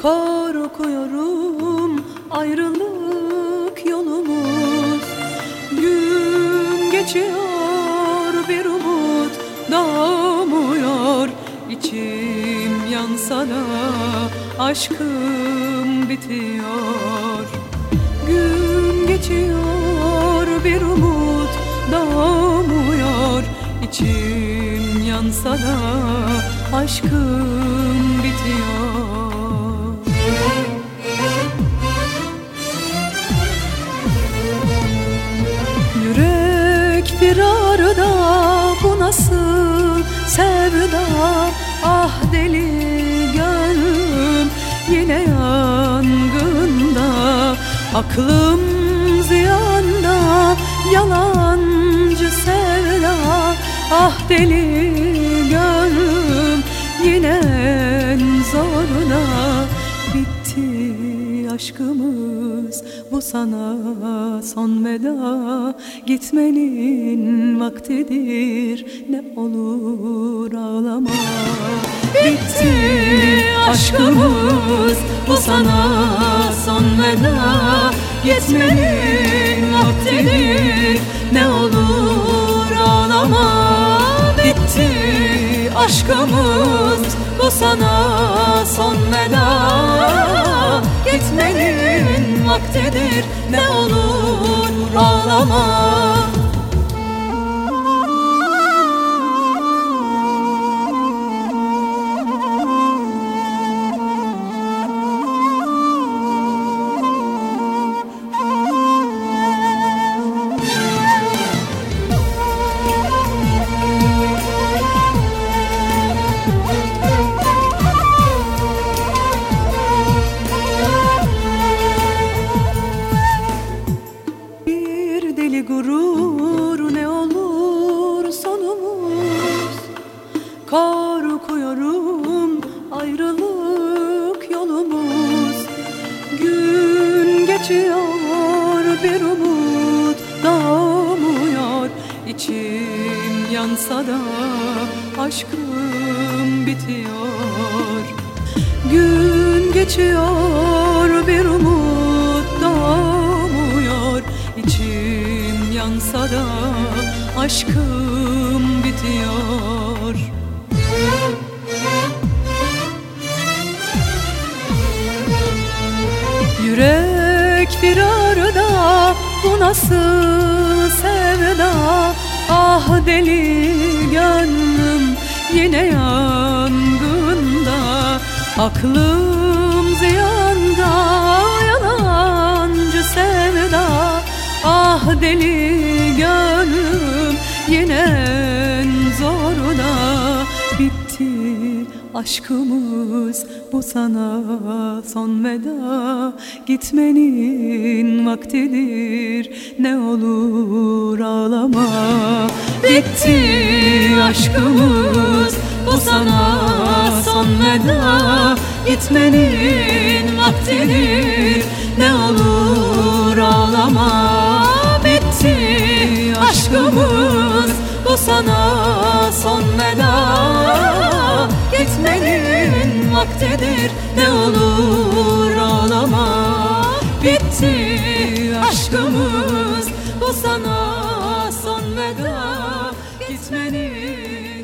Korkuyorum ayrılık yolumuz. Gün geçiyor bir umut doğmuyor. İçim yansa da aşkım bitiyor. Gün geçiyor bir umut doğmuyor. İçim yansa da aşkım bitiyor. Yürek firarda, bu nasıl sevda? Ah deli gönlüm yine yangında. Aklım ziyanda, yalancı sevda. Ah deli gönlüm yine en zoruna. Bitti aşkımız, bu sana son veda. Gitmenin vaktidir, ne olur ağlama. Bitti aşkımız, bu sana son veda. Gitmenin vaktidir, ne olur ağlama. Bitti aşkımız, bu sana son veda. Gitmenin vaktidir, ne olur ağlama. Gurur ne olur sonumuz. Korkuyorum ayrılık yolumuz. Gün geçiyor bir umut doğmuyor. İçim yansa da aşkım bitiyor. Gün geçiyor bir umut doğmuyor. İçim yansa da aşkım bitiyor. Yürek firarda, bu nasıl sevda? Ah deli gönlüm yine yangında. Aklım ziyanda, yalancı sevda. Ah deli gönlüm yine en zoruna. Bitti aşkımız, bu sana son veda. Gitmenin vaktidir, ne olur ağlama. Bitti aşkımız, bu sana son veda. Gitmenin vaktidir, ne olur ağlama. Bitti aşkımız, bu sana son veda. Gitmenin vaktidir, ne olur ağlama. Bitti aşkımız, bu sana son veda. Gitmenin